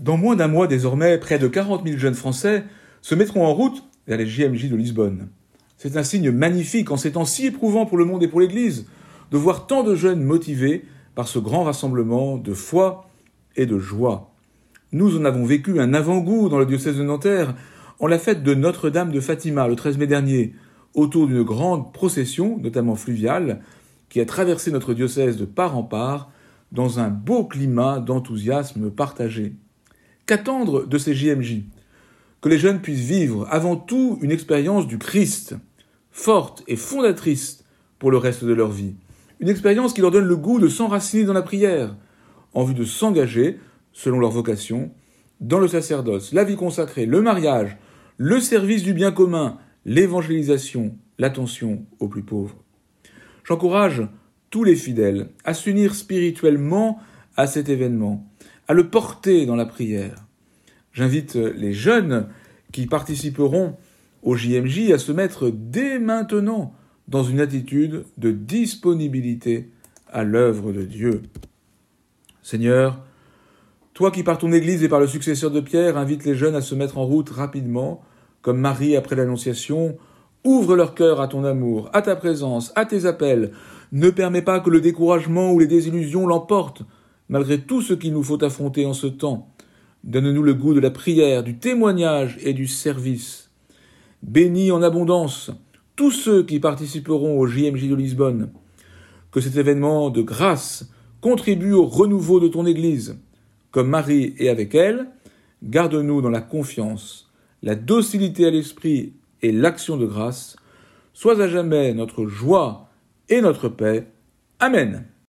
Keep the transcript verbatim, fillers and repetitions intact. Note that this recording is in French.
Dans moins d'un mois désormais, près de quarante mille jeunes Français se mettront en route vers les J M J de Lisbonne. C'est un signe magnifique en ces temps si éprouvants pour le monde et pour l'Église, de voir tant de jeunes motivés par ce grand rassemblement de foi et de joie. Nous en avons vécu un avant-goût dans le diocèse de Nanterre en la fête de Notre-Dame de Fatima le treize mai dernier, autour d'une grande procession, notamment fluviale, qui a traversé notre diocèse de part en part dans un beau climat d'enthousiasme partagé. Qu'attendre de ces J M J ? Que les jeunes puissent vivre avant tout une expérience du Christ, forte et fondatrice pour le reste de leur vie. Une expérience qui leur donne le goût de s'enraciner dans la prière, en vue de s'engager, selon leur vocation, dans le sacerdoce, la vie consacrée, le mariage, le service du bien commun, l'évangélisation, l'attention aux plus pauvres. J'encourage tous les fidèles à s'unir spirituellement à cet événement, à le porter dans la prière. J'invite les jeunes qui participeront au J M J à se mettre dès maintenant dans une attitude de disponibilité à l'œuvre de Dieu. Seigneur, toi qui par ton Église et par le successeur de Pierre invites les jeunes à se mettre en route rapidement, comme Marie après l'Annonciation, ouvre leur cœur à ton amour, à ta présence, à tes appels. Ne permets pas que le découragement ou les désillusions l'emportent, malgré tout ce qu'il nous faut affronter en ce temps. Donne-nous le goût de la prière, du témoignage et du service. Bénis en abondance tous ceux qui participeront au J M J de Lisbonne. Que cet événement de grâce contribue au renouveau de ton Église. Comme Marie et avec elle, garde-nous dans la confiance, la docilité à l'esprit et l'action de grâce. Sois à jamais notre joie et notre paix. Amen.